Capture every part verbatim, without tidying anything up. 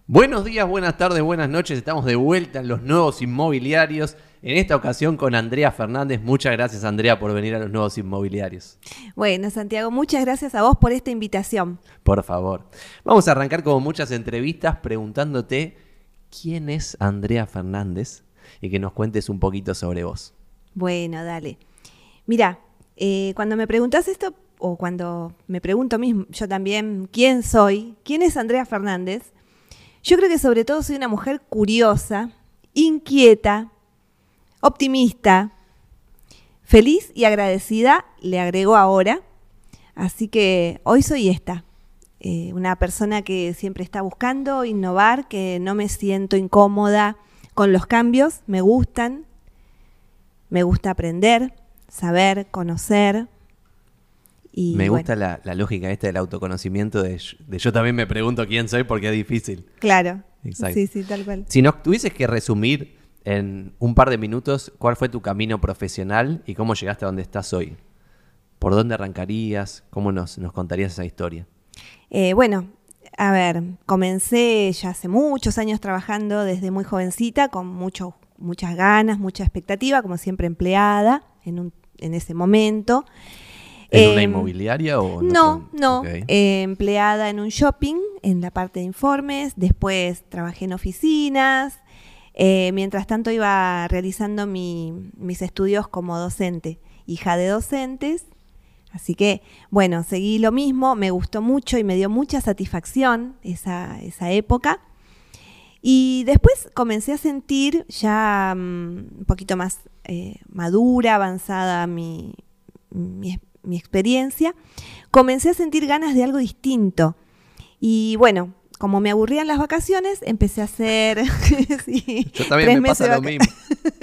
Buenos días, buenas tardes, buenas noches. Estamos de vuelta en los Nuevos Inmobiliarios. En esta ocasión con Andrea Fernández. Muchas gracias, Andrea, por venir a los Nuevos Inmobiliarios. Bueno, Santiago, muchas gracias a vos por esta invitación. Por favor. Vamos a arrancar como muchas entrevistas preguntándote quién es Andrea Fernández y que nos cuentes un poquito sobre vos. Bueno, dale. Mirá, eh, cuando me preguntás esto, o cuando me pregunto mismo, yo también, ¿quién soy? ¿Quién es Andrea Fernández? Yo creo que sobre todo soy una mujer curiosa, inquieta, optimista, feliz y agradecida, le agrego ahora. Así que hoy soy esta, eh, una persona que siempre está buscando innovar, que no me siento incómoda con los cambios, me gustan, me gusta aprender, saber, conocer. Y me bueno, gusta la, la lógica esta del autoconocimiento, de, de yo también me pregunto quién soy porque es difícil. Claro, Exacto. sí, sí, tal cual. Si nos tuvieses que resumir en un par de minutos cuál fue tu camino profesional y cómo llegaste a donde estás hoy, ¿por dónde arrancarías? ¿Cómo nos, nos contarías esa historia? Eh, bueno, a ver, comencé ya hace muchos años trabajando desde muy jovencita, con mucho, muchas ganas, mucha expectativa, como siempre empleada en, un, en ese momento. ¿En eh, una inmobiliaria o en No, otro? no, Okay. eh, empleada en un shopping, en la parte de informes, después trabajé en oficinas, eh, mientras tanto iba realizando mi, mis estudios como docente, hija de docentes, así que bueno, seguí lo mismo, me gustó mucho y me dio mucha satisfacción esa, esa época. Y después comencé a sentir ya um, un poquito más eh, madura, avanzada mi, mi, mi experiencia, comencé a sentir ganas de algo distinto. Y bueno, como me aburrían las vacaciones, empecé a hacer... sí, Yo también me pasa lo mismo.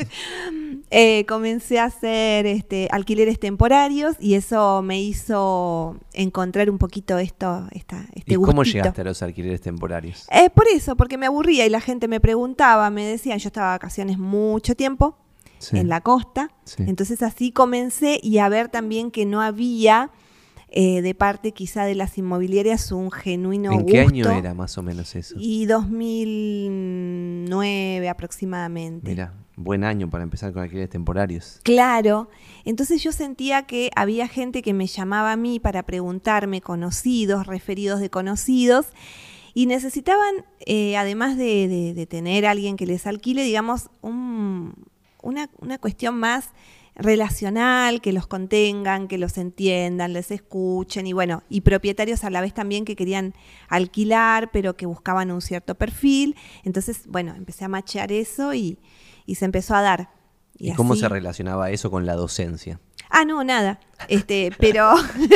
eh, comencé a hacer este, alquileres temporarios y eso me hizo encontrar un poquito esto, esta, este ¿Y gustito. cómo llegaste a los alquileres temporarios? Eh, por eso, porque me aburría y la gente me preguntaba, me decían, yo estaba de vacaciones mucho tiempo, sí, en la costa, sí. Entonces así comencé y a ver también que no había eh, de parte quizá de las inmobiliarias un genuino gusto. ¿En qué año era más o menos eso? Y dos mil nueve aproximadamente. Mira, buen año para empezar con alquileres temporarios. Claro, entonces yo sentía que había gente que me llamaba a mí para preguntarme, conocidos, referidos de conocidos, y necesitaban, eh, además de, de, de tener a alguien que les alquile, digamos, un, una, una cuestión más relacional, que los contengan, que los entiendan, les escuchen, y bueno, y propietarios a la vez también que querían alquilar, pero que buscaban un cierto perfil. Entonces, bueno, empecé a machear eso y, y se empezó a dar. ¿Y, ¿Y cómo se relacionaba eso con la docencia? Ah, no, nada. Este, pero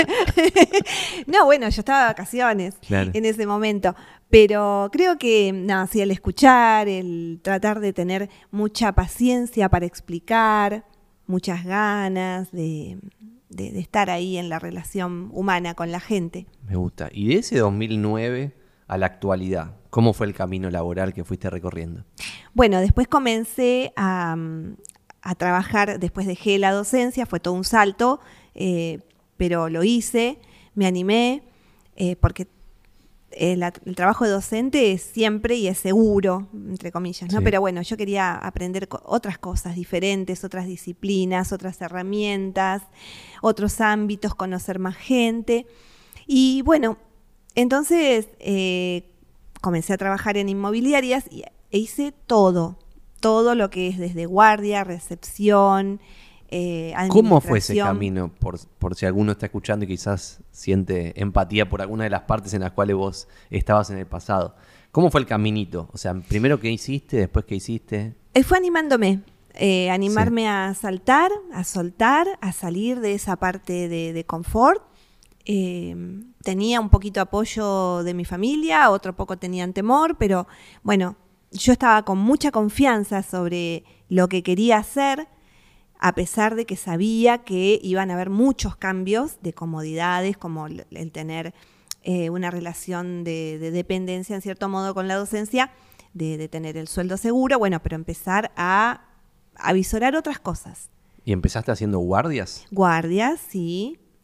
no, bueno, yo estaba de vacaciones, claro, en ese momento. Pero creo que, no, sí, el escuchar, el tratar de tener mucha paciencia para explicar, muchas ganas de, de, de estar ahí en la relación humana con la gente. Me gusta. Y de ese dos mil nueve a la actualidad, ¿cómo fue el camino laboral que fuiste recorriendo? Bueno, después comencé a... a trabajar, después dejé la docencia, fue todo un salto, eh, pero lo hice, me animé, eh, porque el, el trabajo de docente es siempre y es seguro, entre comillas, ¿no? Sí. Pero bueno, yo quería aprender co- otras cosas diferentes, otras disciplinas, otras herramientas, otros ámbitos, conocer más gente. Y bueno, entonces eh, comencé a trabajar en inmobiliarias y, e hice todo. Todo lo que es desde guardia, recepción, eh, administración. ¿Cómo fue ese camino? Por, por si alguno está escuchando y quizás siente empatía por alguna de las partes en las cuales vos estabas en el pasado. ¿Cómo fue el caminito? O sea, primero qué hiciste, después qué hiciste. Eh, fue animándome, eh, animarme sí. a saltar, a soltar, a salir de esa parte de, de confort. Eh, tenía un poquito apoyo de mi familia, otro poco tenían temor, pero bueno, yo estaba con mucha confianza sobre lo que quería hacer, a pesar de que sabía que iban a haber muchos cambios de comodidades, como el, el tener eh, una relación de, de dependencia, en cierto modo, con la docencia, de, de tener el sueldo seguro, bueno, pero empezar a, a visorar otras cosas. ¿Y empezaste haciendo guardias? Guardias, sí.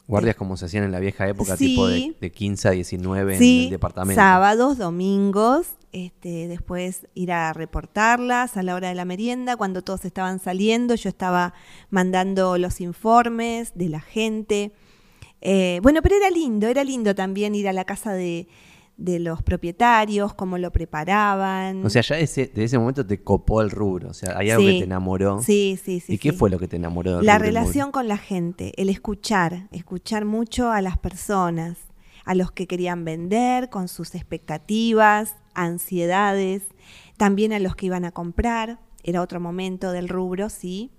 Guardias como se hacían en la vieja época, Sí. tipo de, de quince a diecinueve en Sí, el departamento. sábados, domingos, este, después ir a reportarlas a la hora de la merienda, cuando todos estaban saliendo, yo estaba mandando los informes de la gente. Eh, bueno, pero era lindo, era lindo también ir a la casa de, de los propietarios, cómo lo preparaban. O sea, ya ese, de ese momento te copó el rubro. O sea, hay algo Sí. que te enamoró. Sí, sí, sí. ¿Y qué sí. fue lo que te enamoró del La rubro relación con la gente, el escuchar, escuchar mucho a las personas, a los que querían vender, con sus expectativas, ansiedades, también a los que iban a comprar, era otro momento del rubro, sí.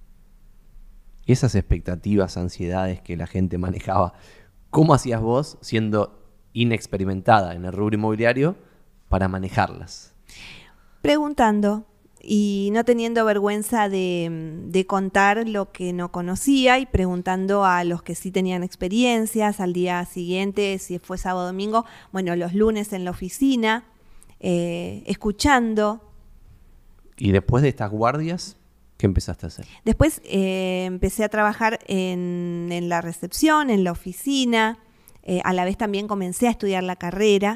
Y esas expectativas, ansiedades que la gente manejaba, ¿cómo hacías vos, siendo inexperimentada en el rubro inmobiliario, para manejarlas? Preguntando y no teniendo vergüenza de, de contar lo que no conocía y preguntando a los que sí tenían experiencias al día siguiente, si fue sábado o domingo, bueno, los lunes en la oficina, eh, escuchando. Y después de estas guardias, ¿qué empezaste a hacer? Después eh, empecé a trabajar en, en la recepción, en la oficina, eh, a la vez también comencé a estudiar la carrera.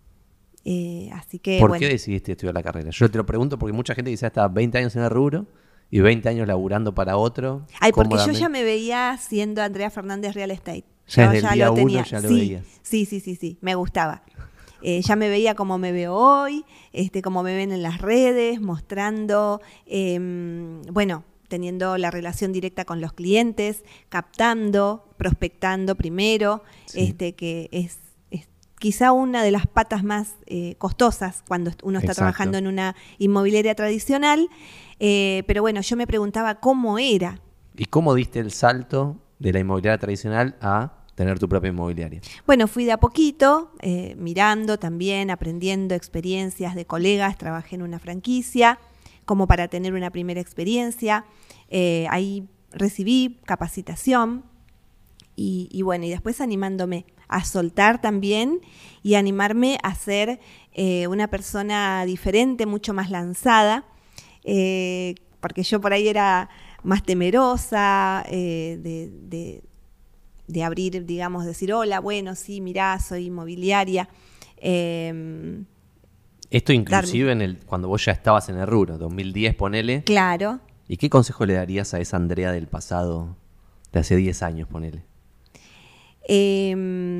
Eh, así que, ¿Por bueno. qué decidiste estudiar la carrera? Yo te lo pregunto porque mucha gente quizás está veinte años en el rubro y veinte años laburando para otro. Ay, porque yo cómodamente. ya me veía siendo Andrea Fernández Real Estate. Ya Yo desde el día uno ya lo sí, veías. Sí, sí, sí, sí, me gustaba. Eh, ya me veía como me veo hoy, este, como me ven en las redes, mostrando, eh, bueno, teniendo la relación directa con los clientes, captando, prospectando primero, Sí. este, que es, es quizá una de las patas más eh, costosas cuando uno está Exacto. trabajando en una inmobiliaria tradicional. Eh, pero bueno, yo me preguntaba cómo era. ¿Y cómo diste el salto de la inmobiliaria tradicional a tener tu propia inmobiliaria? Bueno, fui de a poquito, eh, mirando también, aprendiendo experiencias de colegas, trabajé en una franquicia como para tener una primera experiencia. Eh, ahí recibí capacitación y, y bueno, y después animándome a soltar también y animarme a ser eh, una persona diferente, mucho más lanzada, eh, porque yo por ahí era más temerosa eh, de, de de abrir, digamos, decir, hola, bueno, sí, mirá, soy inmobiliaria. Eh, Esto inclusive en el, cuando vos ya estabas en el rubro, dos mil diez ponele. claro. ¿Y qué consejo le darías a esa Andrea del pasado, de hace diez años, ponele? Eh,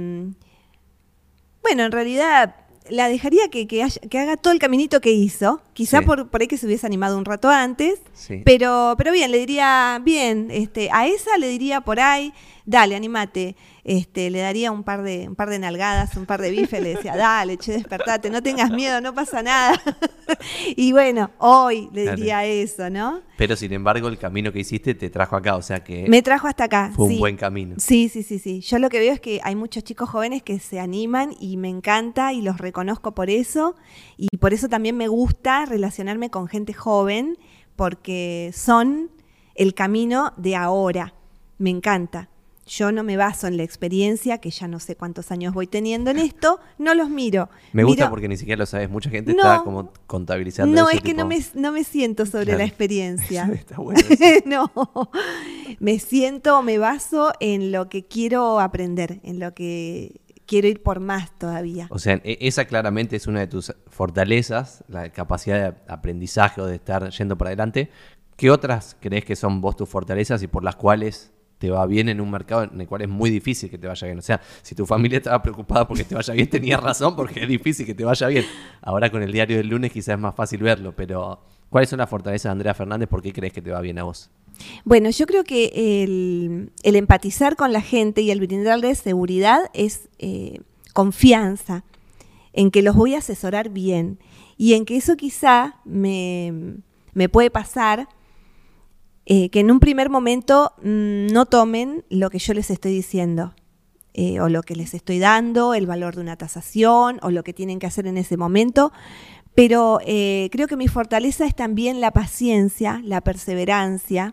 bueno, en realidad la dejaría que, que, haya- que haga todo el caminito que hizo. Quizá Sí. por, por ahí que se hubiese animado un rato antes. Sí. Pero, pero bien, le diría, bien, este, a esa le diría por ahí, dale, animate. Este, le daría un par de, un par de nalgadas, un par de bifes, le decía, dale, che, despertate, no tengas miedo, no pasa nada. Y bueno, hoy le Claro. diría eso, ¿no? Pero sin embargo, el camino que hiciste te trajo acá, o sea que Me trajo hasta acá. fue un sí. buen camino. Sí, sí, sí, sí. Yo lo que veo es que hay muchos chicos jóvenes que se animan y me encanta y los reconozco por eso. Y por eso también me gusta relacionarme con gente joven porque son el camino de ahora. Me encanta. Yo no me baso en la experiencia, que ya no sé cuántos años voy teniendo en esto, no los miro. Me gusta Miro- porque ni siquiera lo sabes. Mucha gente No. está como contabilizando No, eso, es que tipo, no me, no me siento sobre Claro. la experiencia. Está bueno eso. No, me siento, me baso en lo que quiero aprender, en lo que quiero ir por más todavía. O sea, e- esa claramente es una de tus fortalezas, la capacidad de aprendizaje o de estar yendo para adelante. ¿Qué otras crees que son vos tus fortalezas y por las cuales te va bien en un mercado en el cual es muy difícil que te vaya bien? O sea, si tu familia estaba preocupada porque te vaya bien, tenías razón porque es difícil que te vaya bien. Ahora con el diario del lunes quizás es más fácil verlo, pero ¿cuáles son las fortalezas de Andrea Fernández? ¿Por qué crees que te va bien a vos? Bueno, yo creo que el, el empatizar con la gente y el brindarles seguridad es eh, confianza en que los voy a asesorar bien y en que eso quizá me, me puede pasar eh, que en un primer momento mmm, no tomen lo que yo les estoy diciendo eh, o lo que les estoy dando, el valor de una tasación o lo que tienen que hacer en ese momento. Pero eh, creo que mi fortaleza es también la paciencia, la perseverancia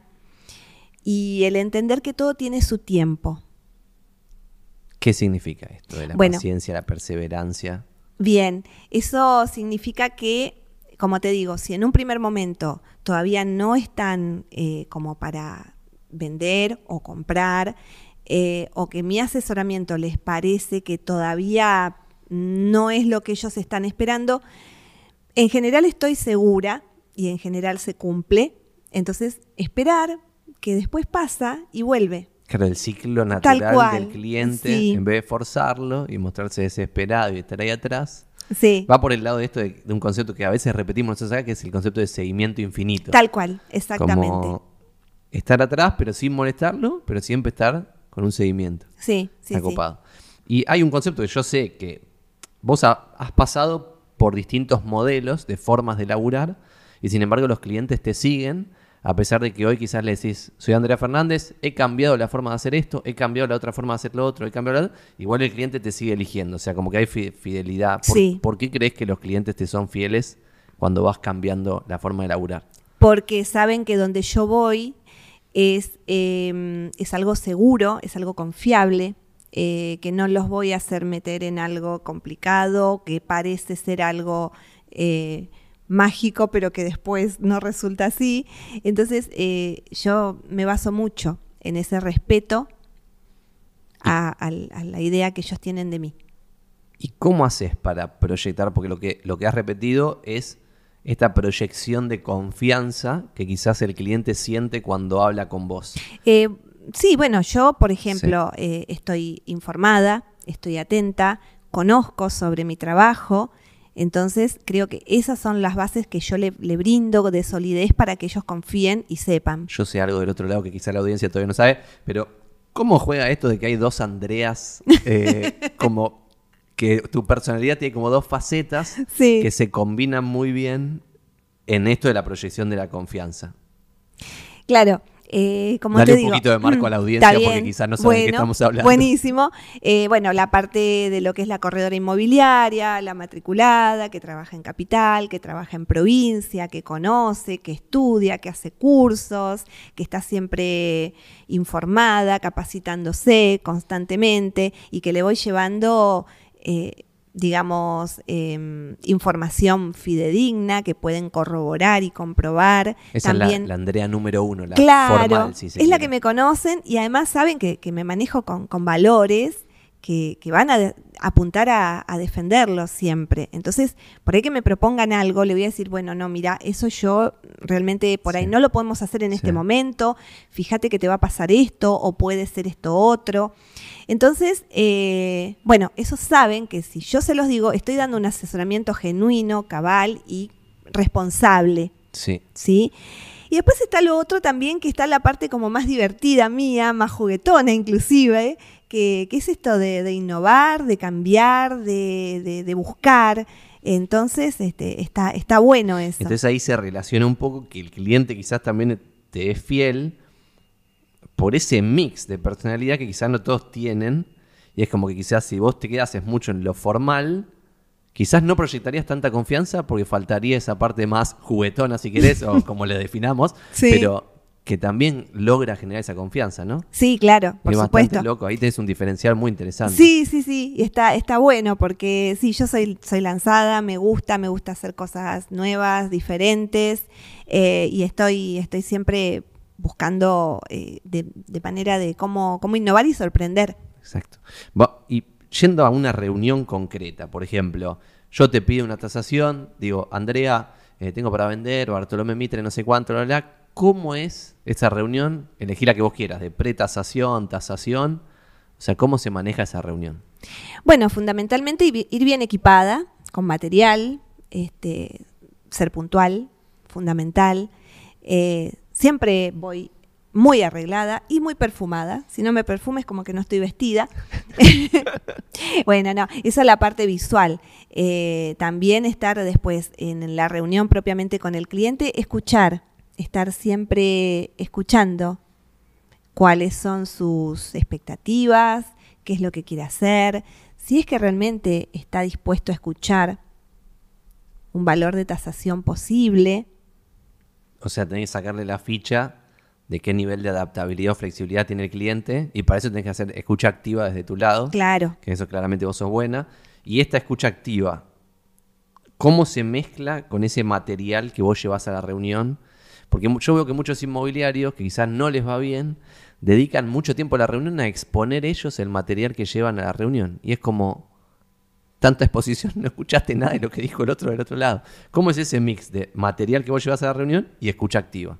y el entender que todo tiene su tiempo. ¿Qué significa esto de la Bueno. paciencia, la perseverancia? Bien, eso significa que, como te digo, si en un primer momento todavía no están eh, como para vender o comprar, eh, o que mi asesoramiento les parece que todavía no es lo que ellos están esperando, en general estoy segura y en general se cumple. Entonces, esperar que después pasa y vuelve. Claro, el ciclo natural cual, del cliente, sí. En vez de forzarlo y mostrarse desesperado y estar ahí atrás, sí. va por el lado de esto, de, de un concepto que a veces repetimos nosotros acá, que es el concepto de seguimiento infinito. Tal cual, exactamente. Como estar atrás, pero sin molestarlo, pero siempre estar con un seguimiento. Sí, sí, Está copado. Y hay un concepto que yo sé que vos ha, has pasado por distintos modelos de formas de laburar y sin embargo los clientes te siguen. A pesar de que hoy quizás le decís, soy Andrea Fernández, he cambiado la forma de hacer esto, he cambiado la otra forma de hacer lo otro, he cambiado la otra, igual el cliente te sigue eligiendo. O sea, como que hay fidelidad. ¿Por, sí. ¿por qué crees que los clientes te son fieles cuando vas cambiando la forma de laburar? Porque saben que donde yo voy es, eh, es algo seguro, es algo confiable, eh, que no los voy a hacer meter en algo complicado, que parece ser algo... Eh, mágico, pero que después no resulta así. Entonces, eh, yo me baso mucho en ese respeto a, a, a la idea que ellos tienen de mí. ¿Y cómo haces para proyectar? Porque lo que, lo que has repetido es esta proyección de confianza que quizás el cliente siente cuando habla con vos. Eh, sí, bueno, yo, por ejemplo, sí. eh, estoy informada, estoy atenta, conozco sobre mi trabajo. Entonces, creo que esas son las bases que yo le, le brindo de solidez para que ellos confíen y sepan. Yo sé algo del otro lado que quizá la audiencia todavía no sabe, pero ¿cómo juega esto de que hay dos Andreas? Eh, como que tu personalidad tiene como dos facetas sí. que se combinan muy bien en esto de la proyección de la confianza. Claro. Eh, como Dale te un digo, poquito de marco a la audiencia porque quizás no saben bueno, de qué estamos hablando. Buenísimo. Eh, bueno, la parte de lo que es la corredora inmobiliaria, la matriculada, que trabaja en capital, que trabaja en provincia, que conoce, que estudia, que hace cursos, que está siempre informada, capacitándose constantemente y que le voy llevando... Eh, digamos, eh, información fidedigna que pueden corroborar y comprobar. Esa También, es la, la Andrea número uno, la claro, formal, si se es quiere. La que me conocen y además saben que, que me manejo con, con valores que, que van a de, apuntar a, a defenderlos siempre. Entonces, por ahí que me propongan algo, le voy a decir, bueno, no, mira, eso yo realmente por sí. ahí no lo podemos hacer en sí. este momento, fíjate que te va a pasar esto o puede ser esto otro. Entonces, eh, bueno, esos saben que si yo se los digo, estoy dando un asesoramiento genuino, cabal y responsable. Sí. ¿Sí? Y después está lo otro también, que está la parte como más divertida mía, más juguetona inclusive, que, que es esto de, de innovar, de cambiar, de, de, de buscar. Entonces, este, está, está bueno eso. Entonces ahí se relaciona un poco que el cliente quizás también te es fiel por ese mix de personalidad que quizás no todos tienen, y es como que quizás si vos te quedases mucho en lo formal, quizás no proyectarías tanta confianza porque faltaría esa parte más juguetona, si querés, o como le definamos, sí. pero que también logra generar esa confianza, ¿no? Sí, claro, por es supuesto. Bastante loco, ahí tenés un diferencial muy interesante. Sí, sí, sí, y está, está bueno porque sí, yo soy, soy lanzada, me gusta, me gusta hacer cosas nuevas, diferentes, eh, y estoy, estoy siempre... buscando eh, de, de manera de cómo, cómo innovar y sorprender. Exacto. Y yendo a una reunión concreta, por ejemplo, yo te pido una tasación, digo, Andrea, eh, tengo para vender, Bartolomé Mitre, no sé cuánto, bla, bla, bla. ¿Cómo es esa reunión? Elegí la que vos quieras, de pretasación, tasación. O sea, ¿cómo se maneja esa reunión? Bueno, fundamentalmente ir bien equipada, con material, este, ser puntual, fundamental. Eh, Siempre voy muy arreglada y muy perfumada. Si no me perfumo es como que no estoy vestida. Bueno, no, esa es la parte visual. Eh, también estar después en la reunión propiamente con el cliente, escuchar, estar siempre escuchando cuáles son sus expectativas, qué es lo que quiere hacer, si es que realmente está dispuesto a escuchar un valor de tasación posible. O sea, tenés que sacarle la ficha de qué nivel de adaptabilidad o flexibilidad tiene el cliente y para eso tenés que hacer escucha activa desde tu lado. Claro. Que eso claramente vos sos buena. Y esta escucha activa, ¿cómo se mezcla con ese material que vos llevas a la reunión? Porque yo veo que muchos inmobiliarios, que quizás no les va bien, dedican mucho tiempo a la reunión a exponer ellos el material que llevan a la reunión. Y es como tanta exposición, no escuchaste nada de lo que dijo el otro del otro lado. ¿Cómo es ese mix de material que vos llevas a la reunión y escucha activa?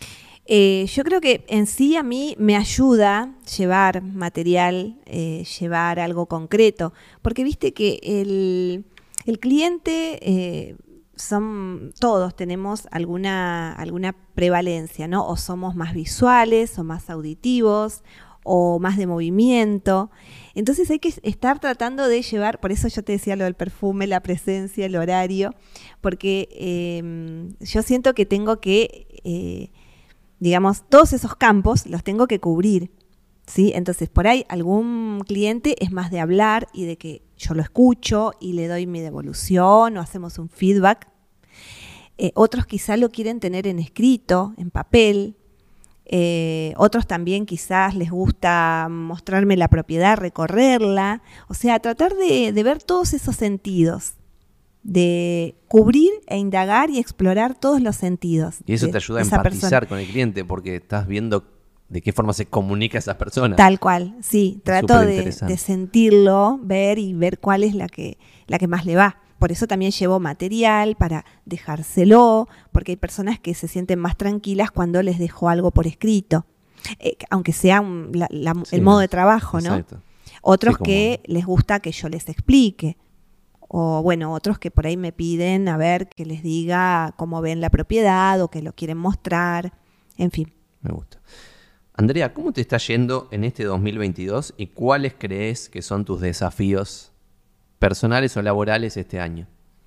Eh, yo creo que en sí a mí me ayuda llevar material, eh, llevar algo concreto, porque viste que el, el cliente, eh, son, todos tenemos alguna, alguna prevalencia, ¿no? O somos más visuales, o más auditivos, o más de movimiento. Entonces hay que estar tratando de llevar, por eso yo te decía lo del perfume, la presencia, el horario, porque eh, yo siento que tengo que... Eh, digamos, todos esos campos los tengo que cubrir, ¿sí? Entonces, por ahí algún cliente es más de hablar y de que yo lo escucho y le doy mi devolución o hacemos un feedback. Eh, otros quizá lo quieren tener en escrito, en papel. Eh, otros también quizás les gusta mostrarme la propiedad, recorrerla. O sea, tratar de, de ver todos esos sentidos, de cubrir e indagar y explorar todos los sentidos. Y eso de, te ayuda a empatizar persona. Con el cliente, porque estás viendo de qué forma se comunica a esas personas. Tal cual, sí. Trato de, de sentirlo, ver y ver cuál es la que, la que más le va. Por eso también llevo material para dejárselo, porque hay personas que se sienten más tranquilas cuando les dejo algo por escrito, eh, aunque sea un, la, la, sí, el modo de trabajo, ¿no? Exacto. Otros sí, como... que les gusta que yo les explique. O bueno, otros que por ahí me piden a ver que les diga cómo ven la propiedad o que lo quieren mostrar, en fin. Me gusta. Andrea, ¿cómo te está yendo en este dos mil veintidós y cuáles crees que son tus desafíos personales o laborales este año?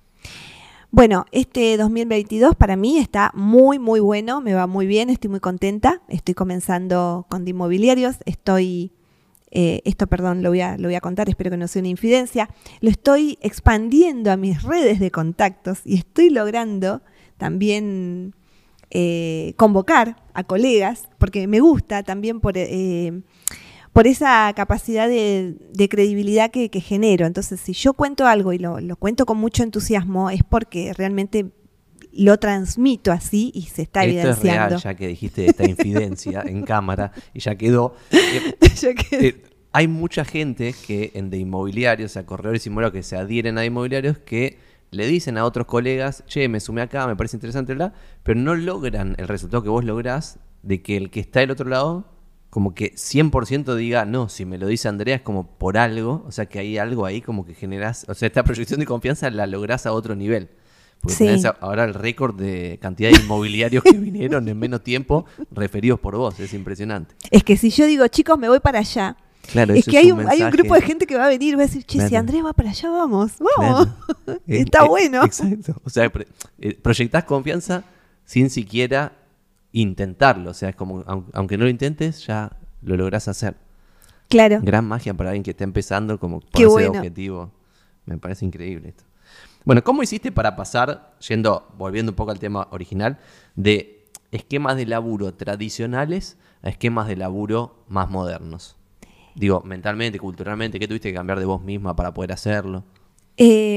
Bueno, este dos mil veintidós para mí está muy, muy bueno, me va muy bien, estoy muy contenta. Estoy comenzando con de inmobiliarios, estoy... Eh, esto, perdón, lo voy, a, lo voy a contar, espero que no sea una infidencia, lo estoy expandiendo a mis redes de contactos y estoy logrando también eh, convocar a colegas, porque me gusta también por, eh, por esa capacidad de, de credibilidad que, que genero. Entonces, si yo cuento algo y lo, lo cuento con mucho entusiasmo, es porque realmente lo transmito así y se está Esto evidenciando. Es real, ya que dijiste esta infidencia en cámara y ya quedó. Eh, ya quedó. Eh, hay mucha gente que en de inmobiliarios, o sea, corredores inmobiliarios que se adhieren a inmobiliarios que le dicen a otros colegas, che, me sumé acá, me parece interesante, bla, pero no logran el resultado que vos lográs de que el que está del otro lado como que cien por ciento diga, no, si me lo dice Andrea es como por algo, o sea que hay algo ahí como que generás, o sea, esta proyección de confianza la lográs a otro nivel. Porque sí. Tenés ahora el récord de cantidad de inmobiliarios que vinieron en menos tiempo referidos por vos, es impresionante. Es que si yo digo, chicos, me voy para allá, claro, es que es hay un, un, hay un grupo de gente que va a venir y va a decir, che, claro. Si Andrés va para allá, vamos, vamos, claro. Está eh, bueno. Eh, exacto, o sea, eh, proyectás confianza sin siquiera intentarlo, o sea, es como, aunque no lo intentes, ya lo lográs hacer. Claro. Gran magia para alguien que está empezando, como ponerse bueno. objetivo. Me parece increíble esto. Bueno, ¿cómo hiciste para pasar, yendo, volviendo un poco al tema original, de esquemas de laburo tradicionales a esquemas de laburo más modernos? Digo, mentalmente, culturalmente, ¿qué tuviste que cambiar de vos misma para poder hacerlo? Eh,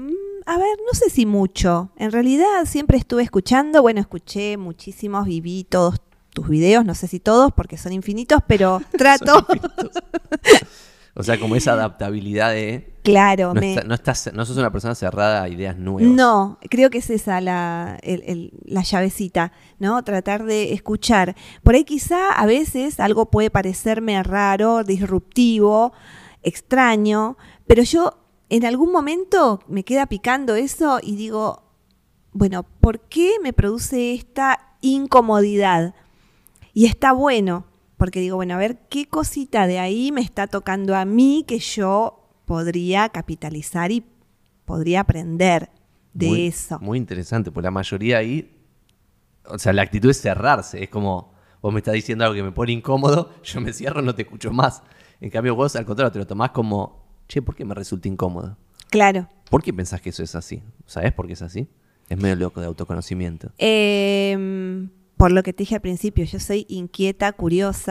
a ver, no sé si mucho. En realidad siempre estuve escuchando, bueno, escuché muchísimos y vi todos tus videos, no sé si todos porque son infinitos, pero trato... O sea, como esa adaptabilidad de... Claro. No, me... está, no, estás, no sos una persona cerrada a ideas nuevas. No, creo que es esa la, el, el, la llavecita, ¿no? Tratar de escuchar. Por ahí quizá a veces algo puede parecerme raro, disruptivo, extraño, pero yo en algún momento me queda picando eso y digo, bueno, ¿por qué me produce esta incomodidad? Y está bueno. Porque digo, bueno, a ver, ¿qué cosita de ahí me está tocando a mí que yo podría capitalizar y podría aprender de muy, eso? Muy interesante, porque la mayoría ahí, o sea, la actitud es cerrarse. Es como, vos me estás diciendo algo que me pone incómodo, yo me cierro, no te escucho más. En cambio vos, al contrario, te lo tomás como, che, ¿por qué me resulta incómodo? Claro. ¿Por qué pensás que eso es así? ¿Sabés por qué es así? Es medio loco de autoconocimiento. Eh... Por lo que te dije al principio, yo soy inquieta, curiosa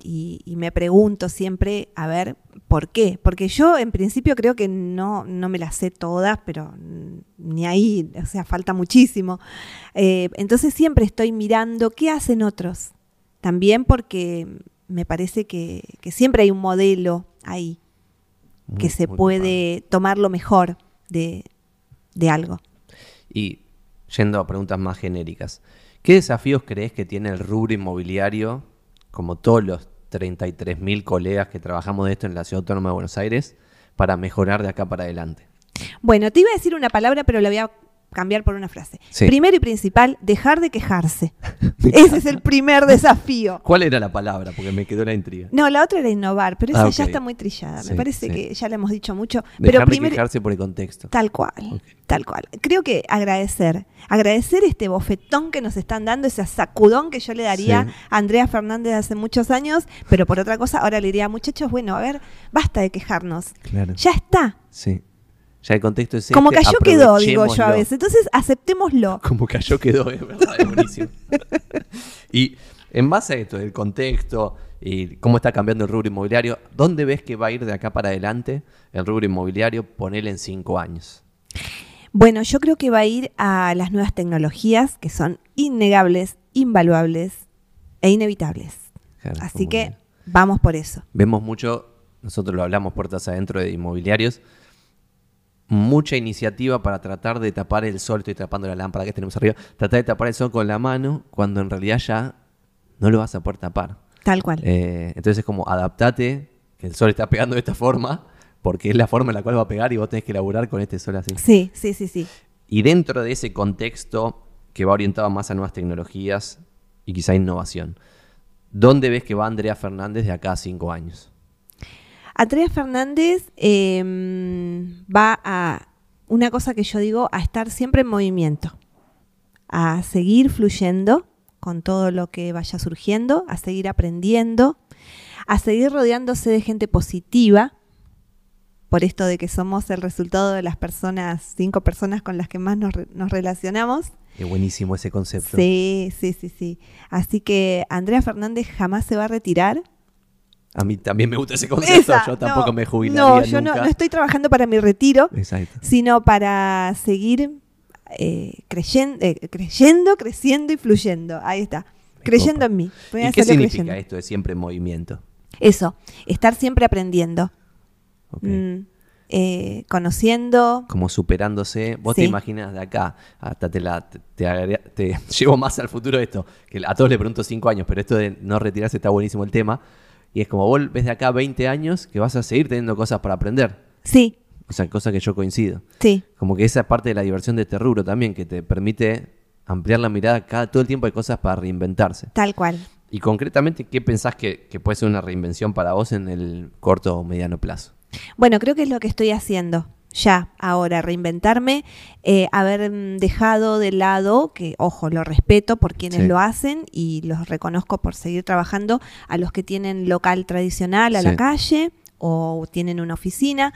y, y me pregunto siempre, a ver, ¿por qué? Porque yo en principio creo que no, no me las sé todas, pero ni ahí, o sea, falta muchísimo. Eh, entonces siempre estoy mirando qué hacen otros. También porque me parece que, que siempre hay un modelo ahí Muy, que se muy puede copado. tomar lo mejor de, de algo. Y yendo a preguntas más genéricas, ¿qué desafíos crees que tiene el rubro inmobiliario, como todos los treinta y tres mil colegas que trabajamos de esto en la Ciudad Autónoma de Buenos Aires, para mejorar de acá para adelante? Bueno, te iba a decir una palabra, pero la voy a cambiar por una frase. Sí. Primero y principal, dejar de quejarse. Ese es el primer desafío. ¿Cuál era la palabra? Porque me quedó la intriga. No, la otra era innovar, pero esa Ah, ya ok. está muy trillada. Sí, Me parece sí. que ya la hemos dicho mucho. Dejar pero de primero, quejarse por el contexto. tal cual, Ok. tal cual. Creo que agradecer, agradecer este bofetón que nos están dando, ese sacudón que yo le daría Sí. a Andrea Fernández hace muchos años, pero por otra cosa, ahora le diría, muchachos, bueno, a ver, basta de quejarnos. Claro. Ya está. Sí. Ya el contexto es Como este, cayó quedó, digo yo a aprovechémoslo. veces. Entonces, aceptémoslo. Como cayó quedó, es verdad, es buenísimo. Y en base a esto, el contexto y cómo está cambiando el rubro inmobiliario, ¿dónde ves que va a ir de acá para adelante el rubro inmobiliario, ponele en cinco años? Bueno, yo creo que va a ir a las nuevas tecnologías que son innegables, invaluables e inevitables. Claro, Así muy que bien. vamos por eso. Vemos mucho, nosotros lo hablamos puertas adentro de inmobiliarios, mucha iniciativa para tratar de tapar el sol, estoy tapando la lámpara que tenemos arriba, tratar de tapar el sol con la mano cuando en realidad ya no lo vas a poder tapar. Tal cual. Eh, entonces es como adaptate, que el sol está pegando de esta forma, porque es la forma en la cual va a pegar y vos tenés que laburar con este sol así. Sí, sí, sí, sí. Y dentro de ese contexto que va orientado más a nuevas tecnologías y quizá innovación, ¿dónde ves que va Andrea Fernández de acá a cinco años? Andrea Fernández eh, va a, una cosa que yo digo, a estar siempre en movimiento, a seguir fluyendo con todo lo que vaya surgiendo, a seguir aprendiendo, a seguir rodeándose de gente positiva, por esto de que somos el resultado de las personas, cinco personas con las que más nos, re- nos relacionamos. Es buenísimo ese concepto. Sí, sí, sí, sí. Así que Andrea Fernández jamás se va a retirar. A mí también me gusta ese concepto, Esa, yo tampoco no, me jubilaría No, yo no, nunca. no estoy trabajando para mi retiro, Exacto. sino para seguir eh, creyendo, eh, creyendo, creciendo y fluyendo. Ahí está. Creyendo copa. en mí. Voy a ¿Y qué hacerlo significa creyendo. esto de siempre en movimiento? Eso, estar siempre aprendiendo, Ok. mm, eh, conociendo. Como superándose. Vos Sí. te imaginas de acá, hasta te, la, te, te agrega- te llevo más al futuro esto, que a todos les pregunto cinco años, pero esto de no retirarse está buenísimo el tema. Y es como vos ves de acá veinte años que vas a seguir teniendo cosas para aprender. Sí, O sea, cosa que yo coincido. sí, Como que esa es parte de la diversión de este rubro también, que te permite ampliar la mirada. Cada, todo el tiempo hay cosas para reinventarse. tal cual. Y concretamente, ¿qué pensás que, que puede ser una reinvención para vos en el corto o mediano plazo? Bueno, creo que es lo que estoy haciendo ya, ahora, reinventarme, eh, haber mm, dejado de lado, que ojo, lo respeto por quienes Sí. lo hacen y los reconozco por seguir trabajando, a los que tienen local tradicional a Sí. la calle o tienen una oficina.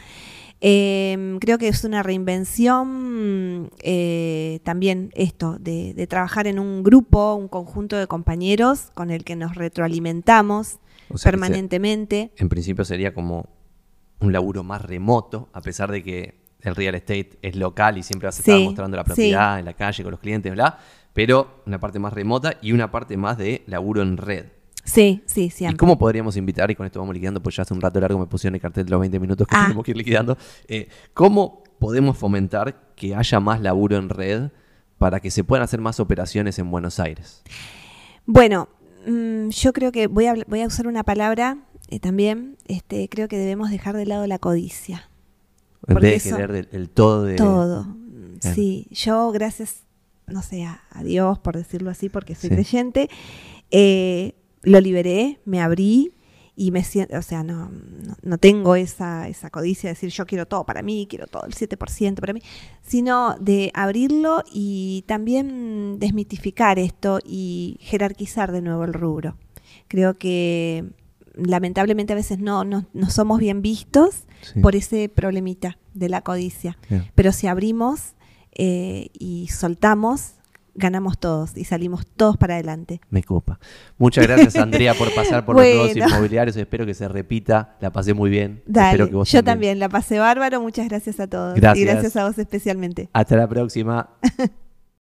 Eh, creo que es una reinvención eh, también esto, de, de trabajar en un grupo, un conjunto de compañeros con el que nos retroalimentamos O sea, que permanentemente. se- en principio sería como un laburo más remoto, a pesar de que el real estate es local y siempre vas a estar Sí, mostrando la sí. propiedad en la calle con los clientes, bla, pero una parte más remota y una parte más de laburo en red. Sí, sí, ¿Y siempre. cómo podríamos invitar, y con esto vamos liquidando, pues ya hace un rato largo me pusieron el cartel de los veinte minutos que Ah. tenemos que ir liquidando, eh, ¿cómo podemos fomentar que haya más laburo en red para que se puedan hacer más operaciones en Buenos Aires? Bueno, mm, yo creo que voy a, habl- voy a usar una palabra eh, también. Este, creo que debemos dejar de lado la codicia. En Porque vez de eso- querer el, el todo de... Todo. claro. Sí, yo gracias, no sé, a, a Dios, por decirlo así, porque soy Sí. creyente, eh, lo liberé, me abrí y me siento, o sea, no, no, no tengo esa, esa codicia de decir yo quiero todo para mí, quiero todo el siete por ciento para mí, sino de abrirlo y también desmitificar esto y jerarquizar de nuevo el rubro. Creo que lamentablemente a veces no, no, no somos bien vistos Sí. por ese problemita de la codicia. Bien. Pero si abrimos eh, y soltamos, ganamos todos y salimos todos para adelante. Me copa. Muchas gracias, Andrea, por pasar por Bueno. los nuevos inmobiliarios. Espero que se repita. La pasé muy bien. Dale, Espero que vos yo también. también la pasé bárbaro. Muchas gracias a todos. Gracias. Y gracias a vos especialmente. Hasta la próxima.